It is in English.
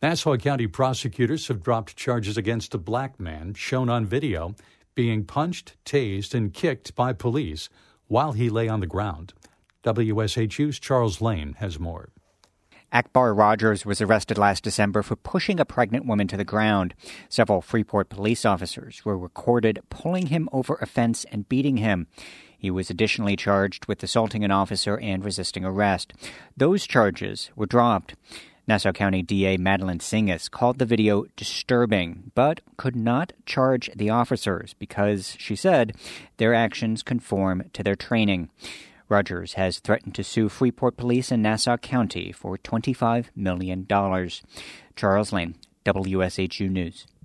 Nassau County prosecutors have dropped charges against a black man shown on video being punched, tased, and kicked by police while he lay on the ground. WSHU's Charles Lane has more. Akbar Rogers was arrested last December for pushing a pregnant woman to the ground. Several Freeport police officers were recorded pulling him over a fence and beating him. He was additionally charged with assaulting an officer and resisting arrest. Those charges were dropped. Nassau County DA Madeline Singas called the video disturbing, but could not charge the officers because, she said, their actions conform to their training. Rogers has threatened to sue Freeport Police in Nassau County for $25 million. Charles Lane, WSHU News.